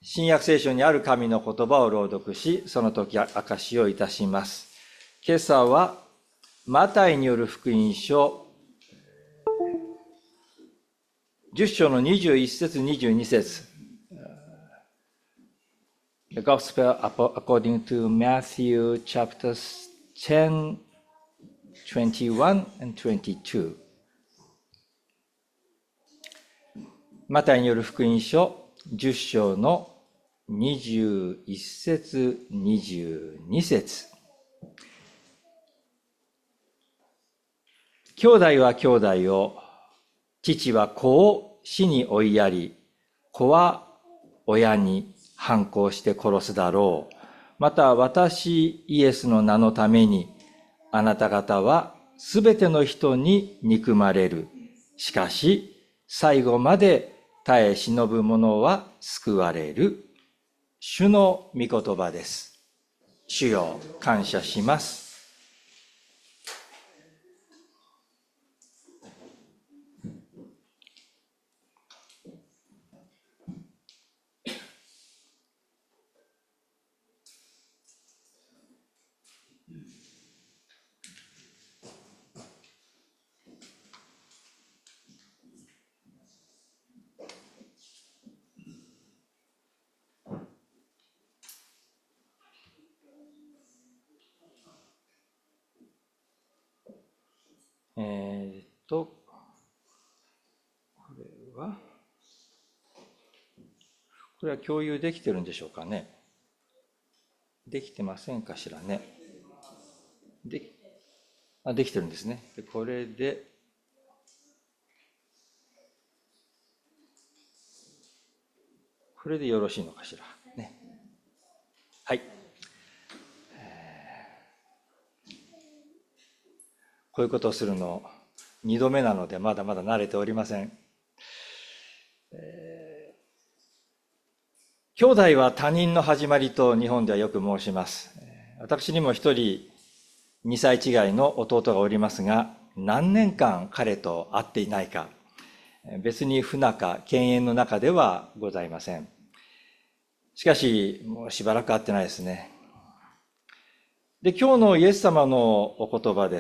新約聖書にある神の言葉を朗読し、その時証しをいたします。今朝はマタイによる福音書10章の21節22節 The Gospel according to Matthew chapters 10, 21 and 22。マタイによる福音書10章の21節22節。兄弟は兄弟を、父は子を死に追いやり、子は親に反抗して殺すだろう。また私イエスの名のために、あなた方はすべての人に憎まれる。しかし最後まで耐え忍ぶ者は救われる。主の御言葉です。主よ、感謝します。これは共有できてるんでしょうかね。できてませんかしらね。できてるんですね。これで、よろしいのかしら。ね。はい。こういうことをするの2度目なので、まだまだ慣れておりません。兄弟は他人の始まりと日本ではよく申します。私にも一人2歳違いの弟がおりますが、何年間彼と会っていないか、別に不仲、犬猿の中ではございません。しかし、もうしばらく会ってないですね。で、今日のイエス様のお言葉です。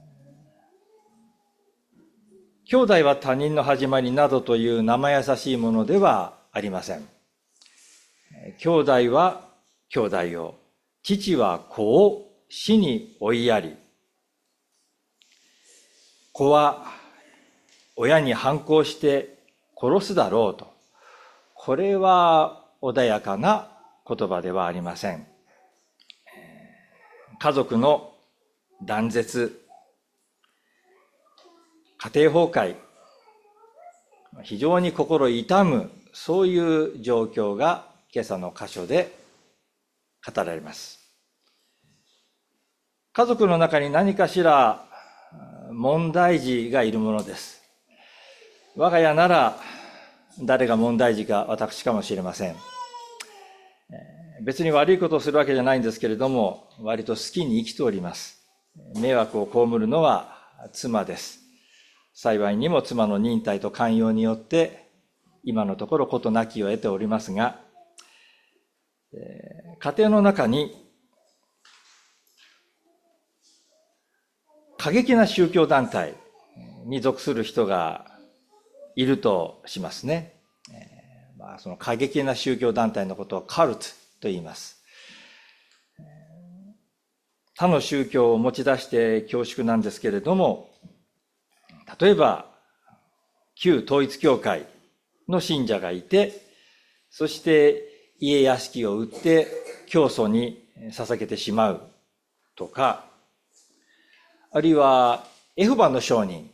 兄弟は他人の始まりなどという生優しいものではありません。兄弟は兄弟を、父は子を死に追いやり、子は親に反抗して殺すだろうと。これは穏やかな言葉ではありません。家族の断絶、家庭崩壊、非常に心痛む、そういう状況が今朝の箇所で語られます。家族の中に何かしら問題児がいるものです。我が家なら誰が問題児か私かもしれません。別に悪いことをするわけじゃないんですけれども、割と好きに生きております。迷惑を被るのは妻です。幸いにも妻の忍耐と寛容によって今のところ事なきを得ておりますが、家庭の中に過激な宗教団体に属する人がいるとしますね。その過激な宗教団体のことをカルトと言います。他の宗教を持ち出して恐縮なんですけれども、例えば旧統一教会の信者がいて、そして家屋敷を売って教祖に捧げてしまうとか、あるいはエホバの証人、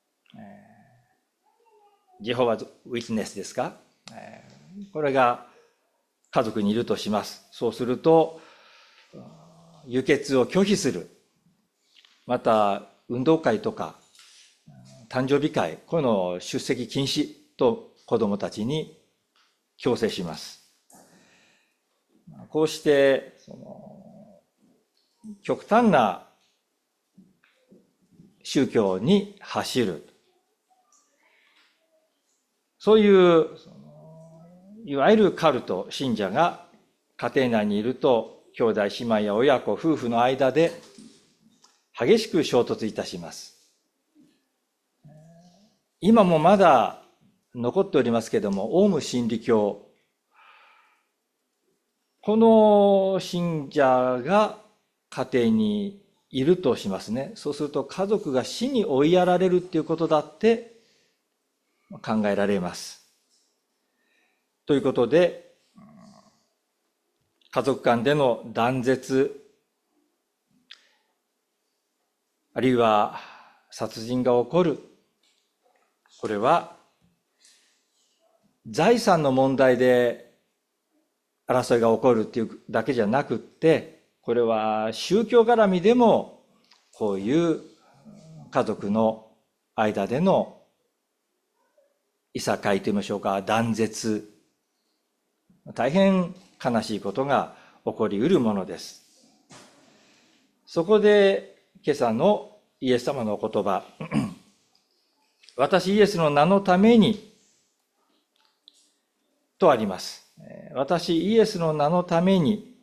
ジェホバズ・ウィトネスですか、これが家族にいるとします。そうすると輸血を拒否する、また運動会とか誕生日会、こういうのを出席禁止と子どもたちに強制します。こうして極端な宗教に走る、そういういわゆるカルト、信者が家庭内にいると、兄弟、姉妹や親子、夫婦の間で激しく衝突いたします。今もまだ残っておりますけれども、オウム真理教、この信者が家庭にいるとしますね。そうすると家族が死に追いやられるっていうことだって考えられます。ということで、家族間での断絶、あるいは殺人が起こる、これは財産の問題で争いが起こるっていうだけじゃなくって、これは宗教絡みでもこういう家族の間でのいさかいと言いましょうか、断絶、大変悲しいことが起こりうるものです。そこで今朝のイエス様のお言葉、私イエスの名のためにとあります。私イエスの名のために、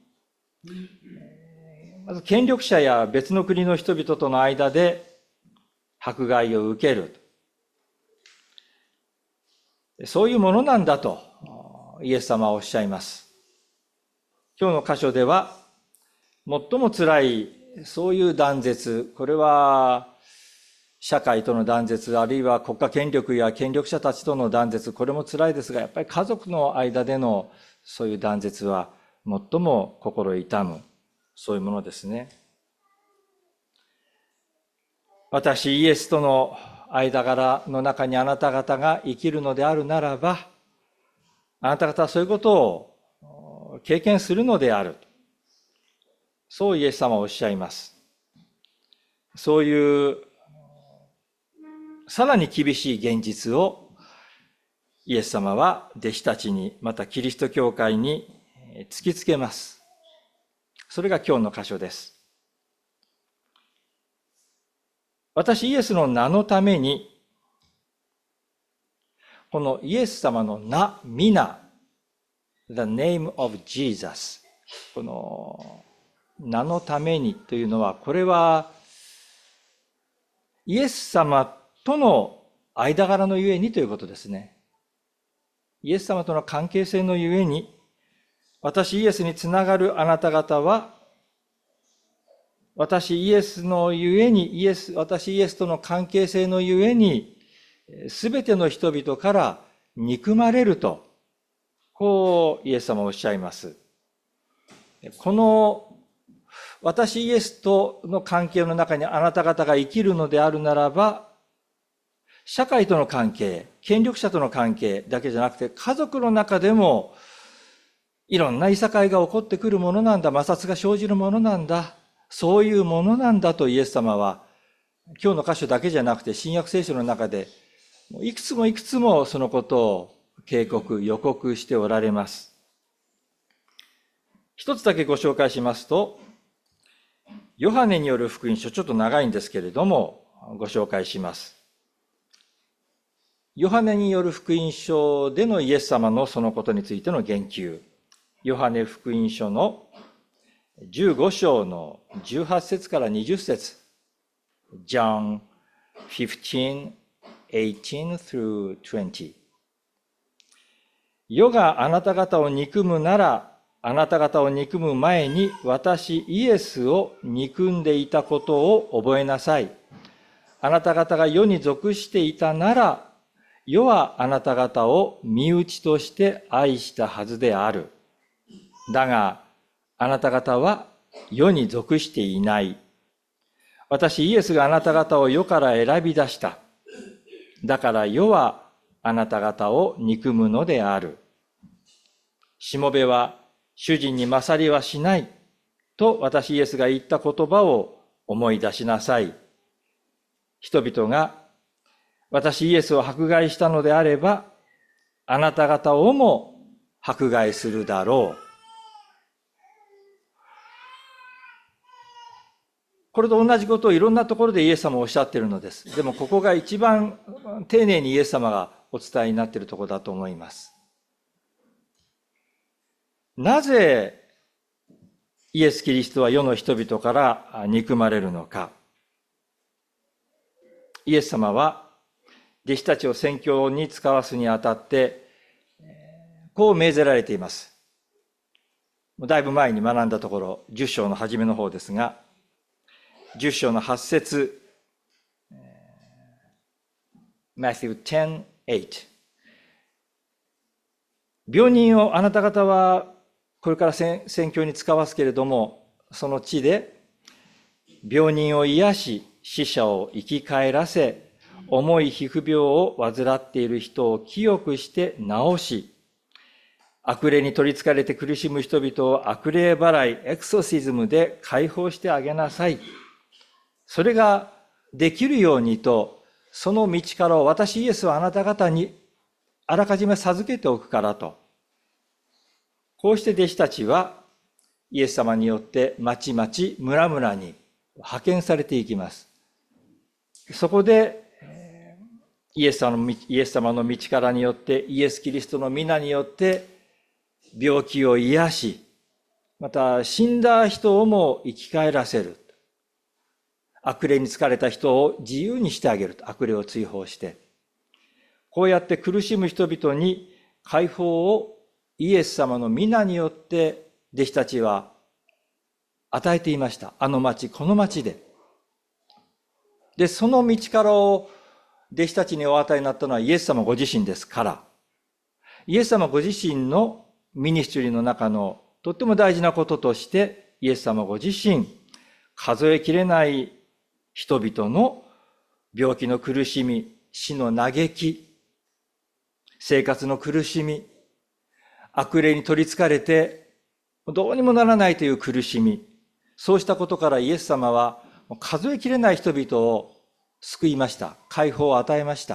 まず権力者や別の国の人々との間で迫害を受ける。そういうものなんだとイエス様はおっしゃいます。今日の箇所では最も辛いそういう断絶、これは社会との断絶、あるいは国家権力や権力者たちとの断絶、これも辛いですが、やっぱり家族の間でのそういう断絶は最も心痛む、そういうものですね。私イエスとの間柄の中にあなた方が生きるのであるならば、あなた方はそういうことを経験するのである。そうイエス様はおっしゃいます。そういうさらに厳しい現実をイエス様は弟子たちに、またキリスト教会に突きつけます。それが今日の箇所です。私イエスの名のために、このイエス様の名、皆、the name of Jesus、この名のためにというのは、これはイエス様との間柄のゆえにということですね。イエス様との関係性のゆえに、私イエスにつながるあなた方は、私イエスのゆえに、私イエスとの関係性のゆえに、すべての人々から憎まれると、こうイエス様はおっしゃいます。この私イエスとの関係の中にあなた方が生きるのであるならば、社会との関係、権力者との関係だけじゃなくて、家族の中でもいろんないさかいが起こってくるものなんだ、摩擦が生じるものなんだ、そういうものなんだとイエス様は、今日の箇所だけじゃなくて新約聖書の中でいくつもいくつもそのことを警告、予告しておられます。一つだけご紹介しますと、ヨハネによる福音書、ちょっと長いんですけれども、ご紹介します。ヨハネによる福音書でのイエス様のそのことについての言及。ヨハネ福音書の15章の18節から20節。John 15, 18 through 20。世があなた方を憎むなら、あなた方を憎む前に私イエスを憎んでいたことを覚えなさい。あなた方が世に属していたなら、世はあなた方を身内として愛したはずである。だが、あなた方は世に属していない。私イエスがあなた方を世から選び出した。だから世はあなた方を憎むのである。しもべは主人に勝りはしないと私イエスが言った言葉を思い出しなさい。人々が私イエスを迫害したのであれば、あなた方をも迫害するだろう。これと同じことをいろんなところでイエス様はおっしゃっているのです。でもここが一番丁寧にイエス様がお伝えになっているところだと思います。 なぜイエス・キリストは世の人々から憎まれるのか。イエス様は弟子たちを宣教に使わすにあたって、こう命ぜられています。だいぶ前に学んだところ、10章の初めの方ですが、10章の8節、Matthew 10:8。病人をあなた方はこれから宣教に使わすけれども、その地で病人を癒し、死者を生き返らせ、重い皮膚病を患っている人を清くして治し、悪霊に取り憑かれて苦しむ人々を悪霊払い、エクソシズムで解放してあげなさい。それができるようにと、その道からを私イエスはあなた方にあらかじめ授けておくからと。こうして弟子たちはイエス様によって町々村々に派遣されていきます。そこでイエス様の道からによって、イエス・キリストの皆によって病気を癒し、また死んだ人をも生き返らせる。悪霊に疲れた人を自由にしてあげると。悪霊を追放して。こうやって苦しむ人々に解放をイエス様の皆によって弟子たちは与えていました。あの町、この町で。で、その道からを弟子たちにお与えになったのはイエス様ご自身ですから、イエス様ご自身のミニストリーの中のとっても大事なこととして、イエス様ご自身、数えきれない人々の病気の苦しみ、死の嘆き、生活の苦しみ、悪霊に取り憑かれてどうにもならないという苦しみ、そうしたことからイエス様は数えきれない人々を救いました。解放を与えました。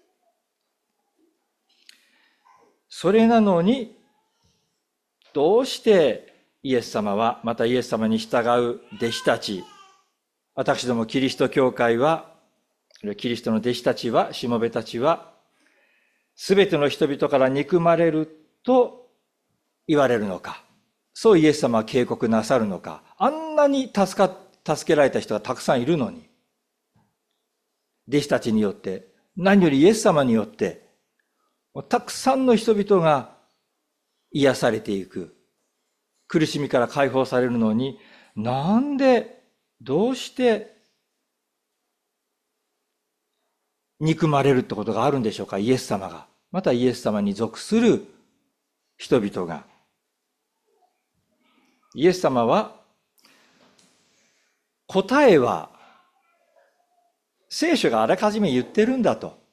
それなのに、どうしてイエス様は、またイエス様に従う弟子たち、私どもキリスト教会は、キリストの弟子たちは、しもべたちは、すべての人々から憎まれると言われるのか。そうイエス様は警告なさるのか。あんなに助けられた人がたくさんいるのに。弟子たちによって、何よりイエス様によって、たくさんの人々が癒されていく。苦しみから解放されるのに、なんで、どうして憎まれるってことがあるんでしょうか、イエス様が。またイエス様に属する人々が。イエス様は、答えは、聖書があらかじめ言ってるんだと。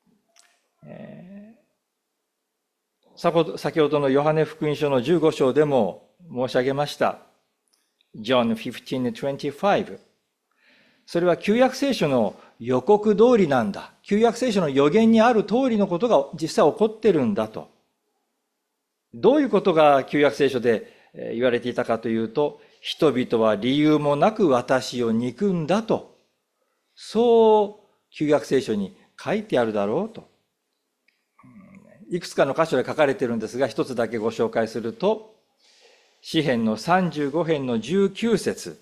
先ほどのヨハネ福音書の15章でも申し上げました。John 15:25。それは旧約聖書の予告通りなんだ。旧約聖書の予言にある通りのことが実際起こってるんだと。どういうことが旧約聖書で言われていたかというと、人々は理由もなく私を憎んだと。そう旧約聖書に書いてあるだろうと。いくつかの箇所で書かれているんですが、一つだけご紹介すると、詩編の35編の19節。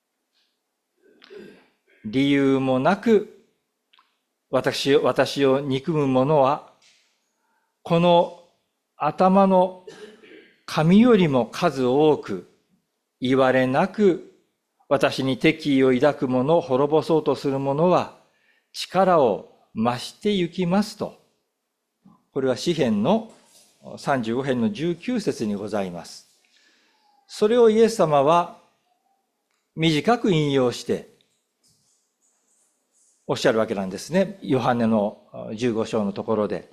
理由もなく私を憎む者は、この頭の髪よりも数多く、いわれなく私に敵意を抱く者を滅ぼそうとする者は力を増してゆきますと。これは詩編の35編の19節にございます。それをイエス様は短く引用しておっしゃるわけなんですね。ヨハネの15章のところで。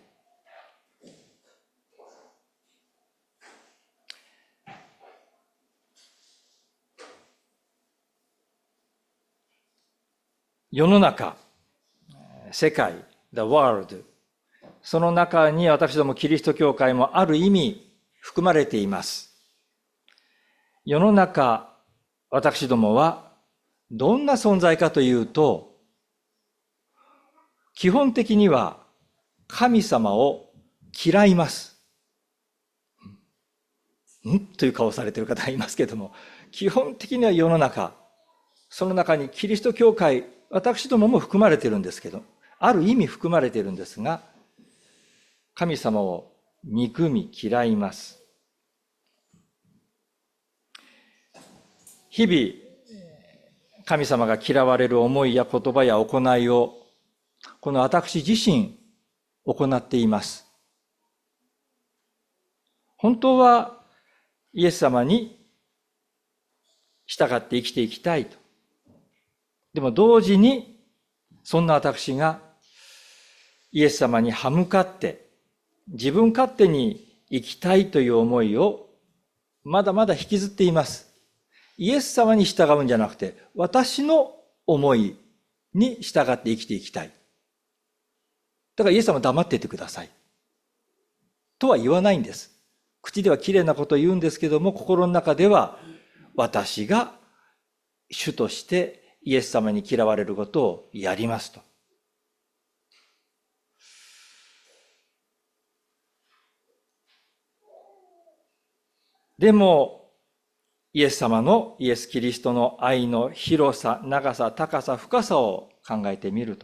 世の中、世界、the world、その中に私どもキリスト教会もある意味含まれています。世の中、私どもはどんな存在かというと、基本的には神様を嫌います。 という顔をされている方がいますけれども、基本的には世の中、その中にキリスト教会、私どもも含まれているんですけど、ある意味含まれているんですが、神様を憎み嫌います。日々、神様が嫌われる思いや言葉や行いを、この私自身行っています。本当はイエス様に従って生きていきたいと。でも同時に、そんな私がイエス様に歯向かって、自分勝手に生きたいという思いをまだまだ引きずっています。イエス様に従うんじゃなくて、私の思いに従って生きていきたい。だからイエス様は黙っていてください。とは言わないんです。口では綺麗なことを言うんですけども、心の中では私が主としてイエス様に嫌われることをやりますと。でも、イエス様のイエス・キリストの愛の広さ、長さ、高さ、深さを考えてみると。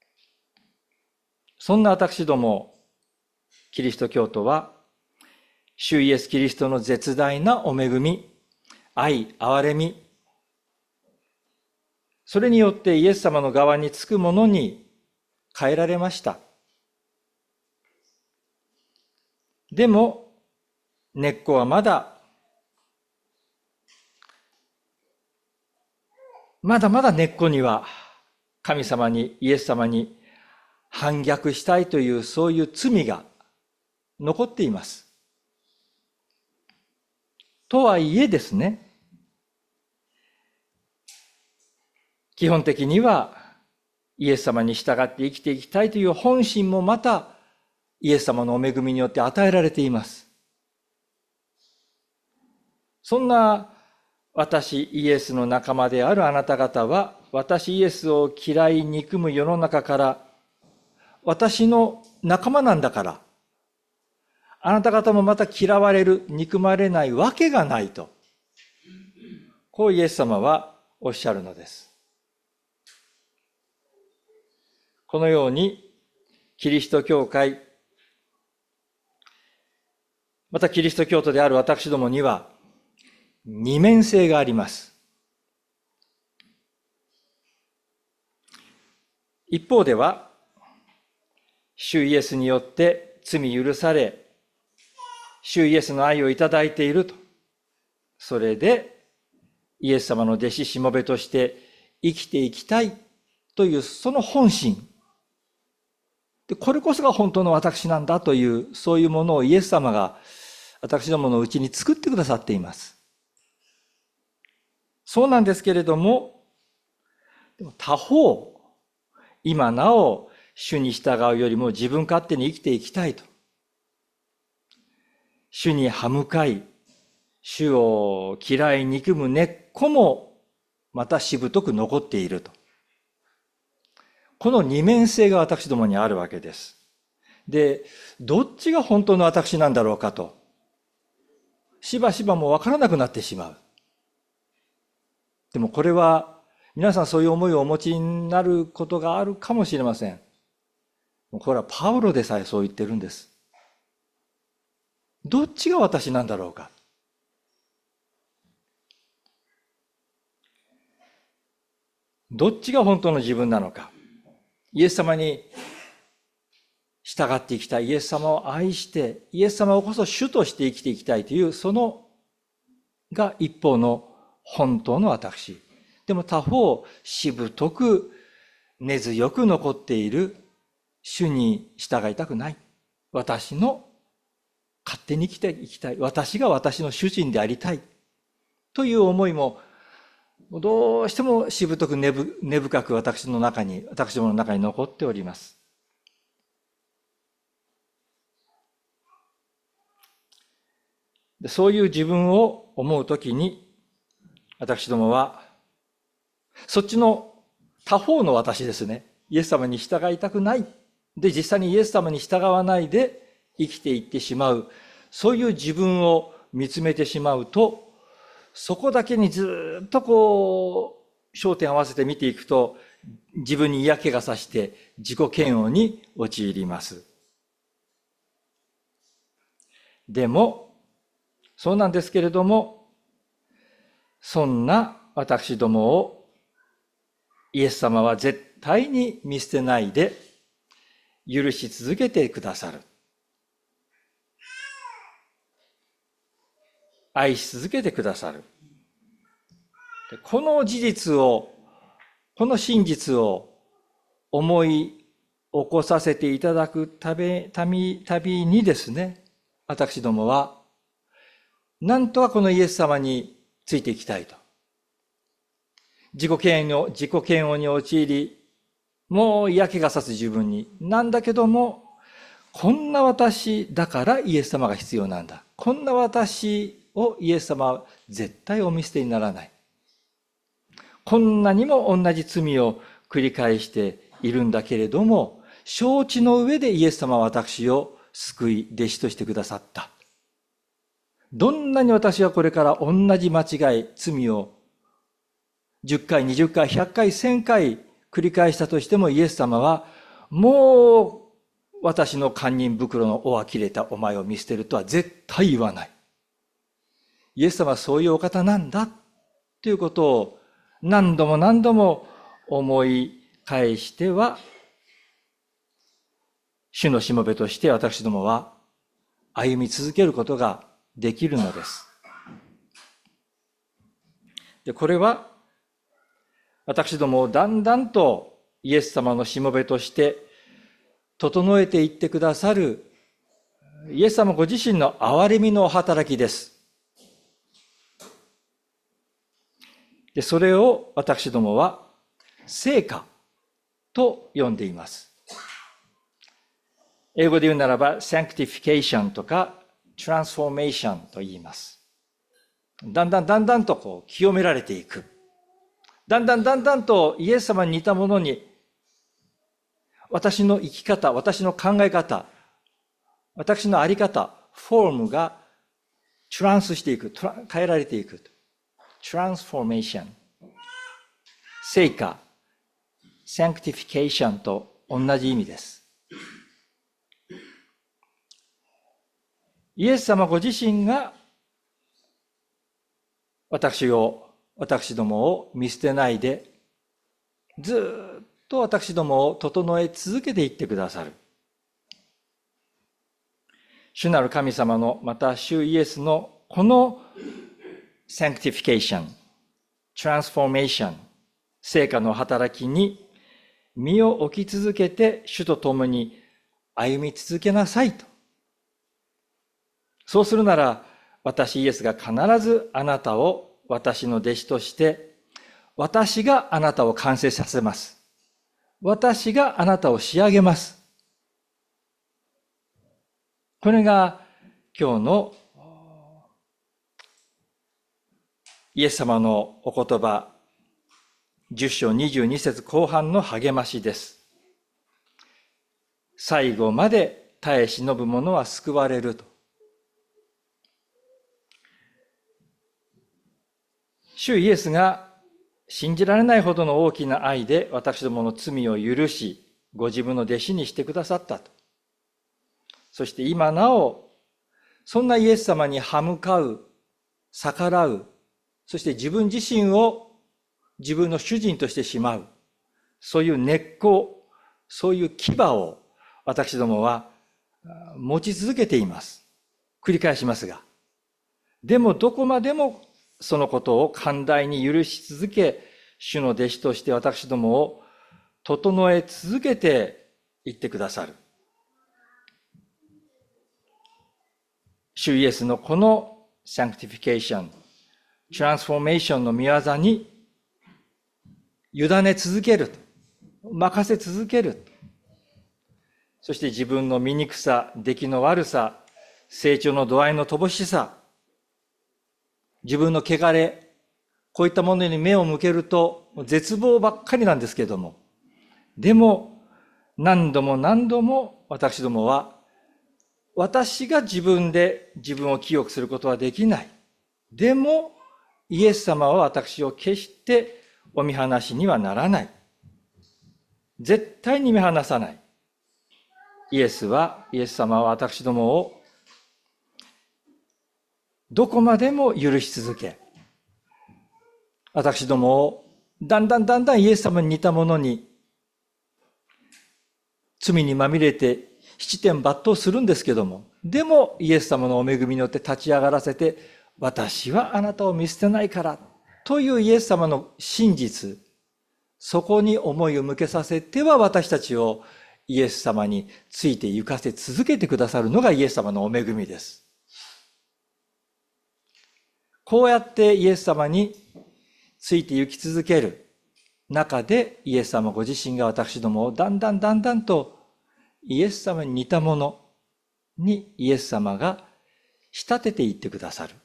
そんな私ども、キリスト教徒は、主イエス・キリストの絶大なお恵み、愛、憐れみ、それによってイエス様の側につくものに変えられました。でも、根っこはまだまだ根っこには神様に、イエス様に反逆したいというそういう罪が残っています。とはいえですね、基本的にはイエス様に従って生きていきたいという本心もまたイエス様のお恵みによって与えられています。そんな私イエスの仲間であるあなた方は、私イエスを嫌い憎む世の中から私の仲間なんだから、あなた方もまた嫌われる、憎まれないわけがないと、こうイエス様はおっしゃるのです。このようにキリスト教会、またキリスト教徒である私どもには二面性があります。一方では、主イエスによって罪許され、主イエスの愛をいただいていると。それで、イエス様の弟子しもべとして生きていきたいというその本心。で、これこそが本当の私なんだという、そういうものをイエス様が私どものうちに作ってくださっています。そうなんですけれども、でも他方、今なお主に従うよりも自分勝手に生きていきたいと。主に歯向かい、主を嫌い憎む根っこもまたしぶとく残っていると。この二面性が私どもにあるわけです。で、どっちが本当の私なんだろうかと、しばしばもうわからなくなってしまう。でもこれは皆さんそういう思いをお持ちになることがあるかもしれません。これはパウロでさえそう言ってるんです。どっちが私なんだろうか。どっちが本当の自分なのか。イエス様に従っていきたい。イエス様を愛して、イエス様をこそ主として生きていきたいという、そのが一方の本当の私。でも他方、しぶとく根強く残っている主に従いたくない。私の勝手に生きていきたい。私が私の主人でありたい。という思いも、どうしてもしぶとく根深く私どもの中に残っております。そういう自分を思うときに、私どもは、そっちの他方の私ですね。イエス様に従いたくない。で、実際にイエス様に従わないで生きていってしまう。そういう自分を見つめてしまうと、そこだけにずっとこう、焦点を合わせて見ていくと、自分に嫌気がさして自己嫌悪に陥ります。でも、そうなんですけれども、そんな私どもをイエス様は絶対に見捨てないで許し続けてくださる。愛し続けてくださる。この事実を、この真実を思い起こさせていただくたびにですね、私どもは、なんとかこのイエス様についていきたいと。自己嫌悪に陥り、もう嫌気がさす自分に。なんだけども、こんな私だからイエス様が必要なんだ。こんな私をイエス様は絶対お見捨てにならない。こんなにも同じ罪を繰り返しているんだけれども、承知の上でイエス様は私を救い、弟子としてくださった。どんなに私はこれから同じ間違い、罪を10回、20回、100回、1000回繰り返したとしてもイエス様はもう私の堪忍袋の尾は切れたお前を見捨てるとは絶対言わない。イエス様はそういうお方なんだということを何度も何度も思い返しては、主のしもべとして私どもは歩み続けることができるのです。で、これは私どもをだんだんとイエス様のしもべとして整えていってくださるイエス様ご自身の憐れみの働きです。で、それを私どもは成果と呼んでいます。英語で言うならば sanctification とか transformation と言います。だんだんとこう清められていく。だんだんとイエス様に似たものに、私の生き方、私の考え方、私のあり方、フォームがトランスしていく、変えられていく。トランスフォーメーション。成果、サンクティフィケーションと同じ意味です。イエス様ご自身が私どもを見捨てないで、ずっと私どもを整え続けていってくださる。主なる神様の、また主イエスのこのサンクティフィケーション、トランスフォーメーション、成果の働きに身を置き続けて主と共に歩み続けなさいと。そうするなら、私イエスが必ずあなたを私の弟子として、私があなたを完成させます。私があなたを仕上げます。これが今日のイエス様のお言葉、10章22節後半の励ましです。最後まで耐え忍ぶ者は救われると。主イエスが信じられないほどの大きな愛で私どもの罪を許し、ご自分の弟子にしてくださったと。そして今なお、そんなイエス様に歯向かう、逆らう、そして自分自身を自分の主人としてしまう、そういう根っこ、そういう牙を私どもは持ち続けています。繰り返しますが。でもどこまでもそのことを寛大に許し続け、主の弟子として私どもを整え続けていってくださる。主イエスのこのサンクティフィケーション、トランスフォーメーションの御業に委ね続ける、任せ続ける。そして自分の醜さ、出来の悪さ、成長の度合いの乏しさ、自分の汚れ、こういったものに目を向けると絶望ばっかりなんですけれども、でも何度も私どもは私が自分で自分を清くすることはできない。でも、イエス様は私を決してお見放しにはならない。絶対に見放さない。イエス様は私どもをどこまでも許し続け、私どもをだんだんイエス様に似たものに、罪にまみれて七点抜刀するんですけども、でもイエス様のお恵みによって立ち上がらせて、私はあなたを見捨てないからというイエス様の真実、そこに思いを向けさせては私たちをイエス様について行かせ続けてくださるのがイエス様のお恵みです。こうやってイエス様について行き続ける中で、イエス様ご自身が私どもをだんだんとイエス様に似たものにイエス様が仕立てていってくださる。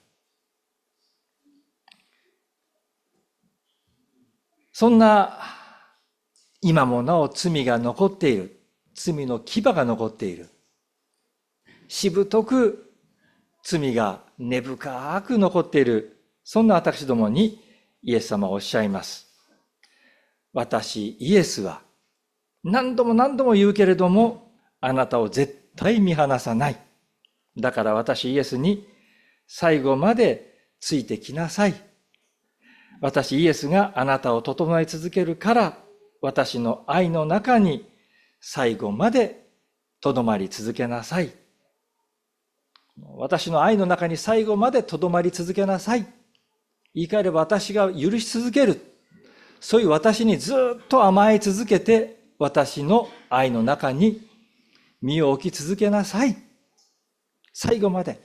そんな今もなお罪が残っている、罪の牙が残っている、しぶとく罪が根深く残っている、そんな私どもにイエス様はおっしゃいます。私イエスは何度も言うけれども、あなたを絶対見放さない。だから私イエスに最後までついてきなさい。私イエスがあなたを整え続けるから、私の愛の中に最後までとどまり続けなさい。私の愛の中に最後までとどまり続けなさい。言い換えれば私が許し続ける。そういう私にずっと甘え続けて、私の愛の中に身を置き続けなさい。最後まで。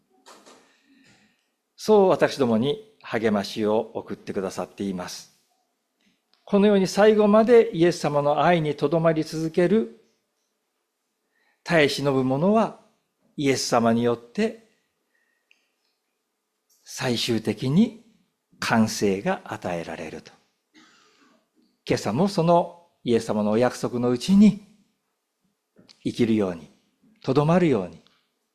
そう私どもに励ましを送ってくださっています。このように最後までイエス様の愛にとどまり続ける、耐え忍ぶ者はイエス様によって最終的に完成が与えられると。今朝もそのイエス様のお約束のうちに生きるように、とどまるように、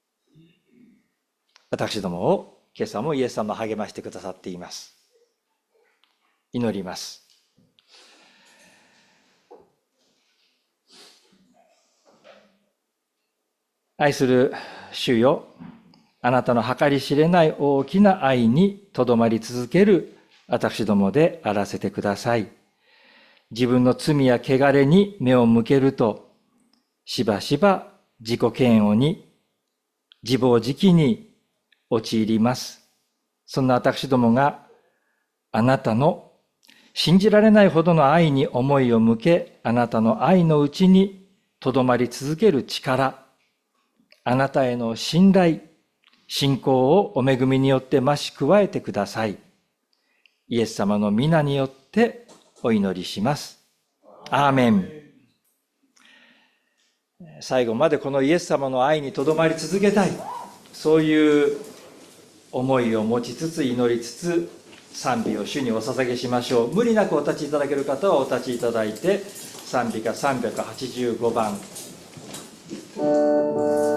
私どもを今朝もイエス様励ましてくださっています。祈ります。愛する主よ、あなたの計り知れない大きな愛にとどまり続ける私どもであらせてください。自分の罪や汚れに目を向けると、しばしば自己嫌悪に、自暴自棄に陥ります。そんな私どもがあなたの信じられないほどの愛に思いを向け、あなたの愛のうちにとどまり続ける力、あなたへの信頼、信仰をお恵みによって増し加えてください。イエス様の皆によってお祈りします。アーメン。最後までこのイエス様の愛にとどまり続けたい。そういう思いを持ちつつ祈りつつ、賛美を主にお捧げしましょう。無理なくお立ちいただける方はお立ちいただいて、賛美歌385番。